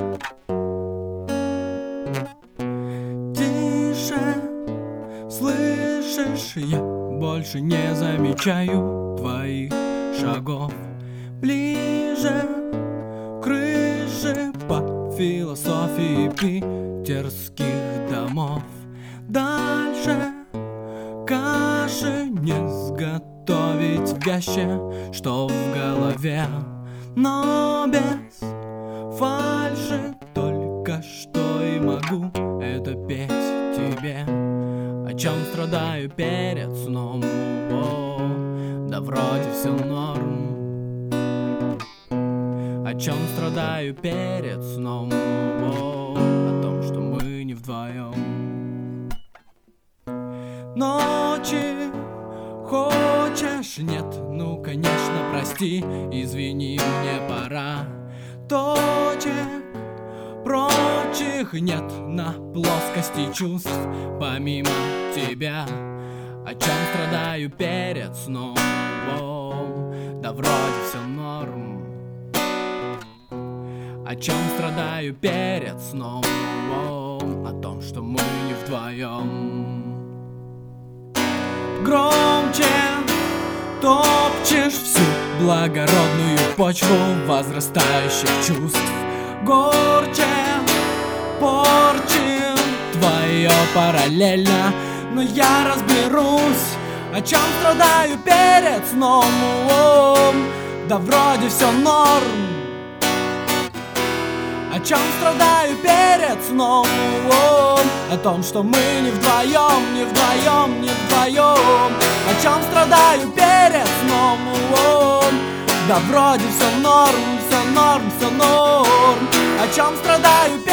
Тише, слышишь, я больше не замечаю твоих шагов. Ближе к крыше по философии питерских домов. Дальше каши не сготовить вяще, что в голове, но без фальши. Только что и могу это петь тебе, о чем страдаю перед сном. О, да вроде все норм. О чем страдаю перед сном. О том, что мы не вдвоем. Ночи хочешь? Нет, ну конечно, прости, извини, мне пора. Точек прочих нет на плоскости чувств помимо тебя. О чем страдаю перед сном. Да вроде все норм. О чем страдаю перед сном. О том, что мы не вдвоем. Громче топчешь всю благородную почву возрастающих чувств. Горче порчи твое параллельно, но я разберусь, о чем страдаю перед сном. Да вроде все норм. О чем страдаю перед сном. О том, что мы не вдвоем, не вдвоем, не вдвоем. О чем страдаю перед сном. Да вроде все норм, все норм, все норм. О чем страдаю перед